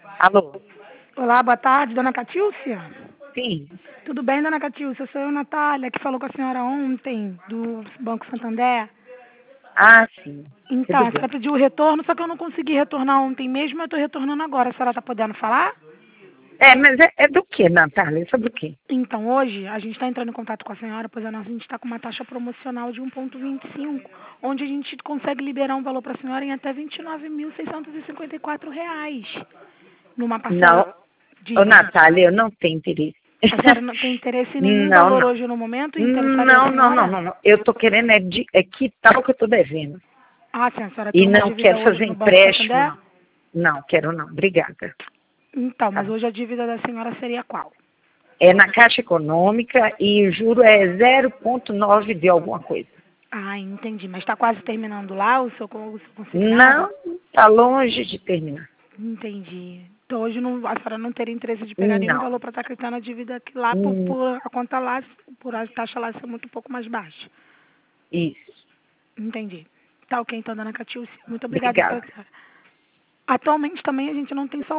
Alô? Olá, boa tarde, dona Catilcia? Sim. Tudo bem, dona Catilcia? Sou eu, Natália, que falou com a senhora ontem, do Banco Santander. Ah, sim. Então, Tudo a bem. senhora pediu o retorno, só que eu não consegui retornar ontem mesmo, eu estou retornando agora. A senhora está podendo falar? Mas é do que, Natália? Sobre o quê? Então, hoje, a gente está entrando em contato com a senhora, pois a gente está com uma taxa promocional de 1,25, onde a gente consegue liberar um valor para a senhora em até R$ 29.654, numa Não. parcela. Ô, Diga. Natália, eu não tenho interesse. A senhora não tem interesse em nenhum Não, valor não. hoje no momento e interessaria a Não, não, não, senhora? não, não. Eu tô querendo é quitar o que eu tô devendo. Ah, sim, a senhora tem E uma não dívida quero hoje fazer no Banco empréstimo, Santander? não. Não, quero não. Obrigada. Então, Tá mas bom. hoje a dívida da senhora seria qual? É na Caixa Econômica e o juro é 0,9 de alguma coisa. Ah, entendi. Mas está quase terminando lá o seu consignado? Não, tá longe de terminar. Entendi. Então hoje não, a senhora não teria interesse de pegar nenhum Não. valor para estar quitando a dívida aqui lá Hum, por a conta lá, por a taxa lá ser muito pouco mais baixa. Isso. Entendi. Tá ok, então, dona Catilce. Muito obrigada pela Obrigada. senhora. Atualmente também a gente não tem só